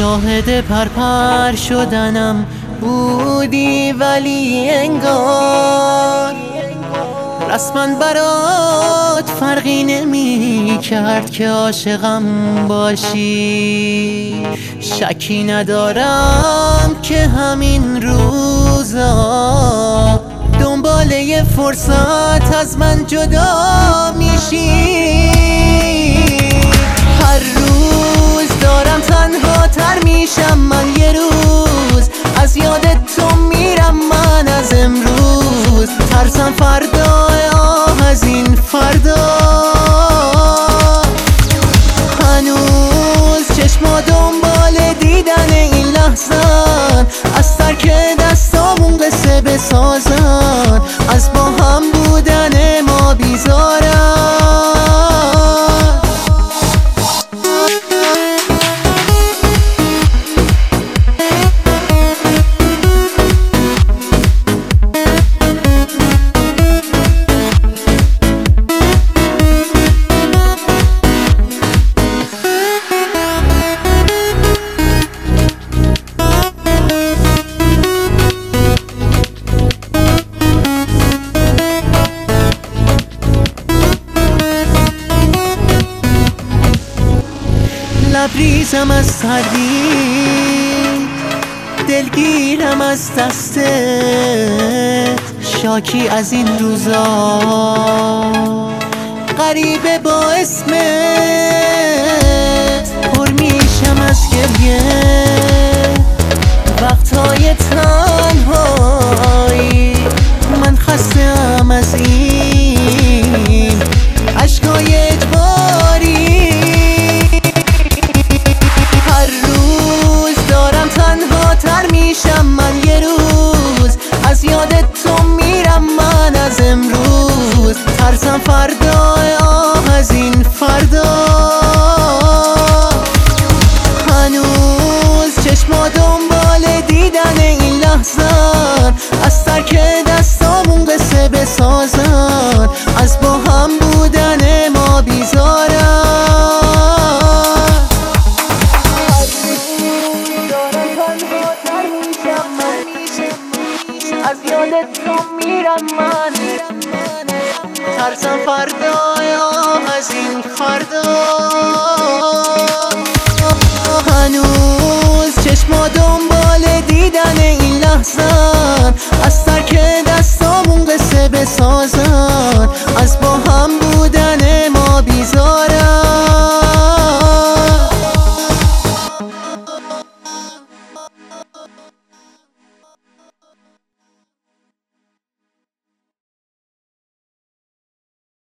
شاهد پرپر شدنم بودی، ولی انگار رسما برات فرقی نمی کرد که عاشقم باشی. شکی ندارم که همین روزا دنبال یه فرصت از من جدا میشی. هر روز دارم تنها تر میشم من، یه روز از یادت تو میرم من از امروز. ترسم فردا از این فردا، هنوز چشما دنبال دیدن این لحظن، از ترک دستامون قصه بسازن، از با هم بودن ما بیزارن. لبریزم از سردی، دلگیرم از دستت، شاکی از این روزا غریبه با اسمت. پر میشم از گریه وقتهای تنهایی، من خسته‌ام از این عشقای اجباری. میشم من یه روز از یادت تو میرم من از امروز. ترسم فردا از این فردا، هنوز چشما دنبال دیدن این لحظن، از ترک دستامون قصه بسازن، از با هم بودن ما بیزارن. از یادت تو میرم من، ترسم فردا از این فردا، هنوز چشما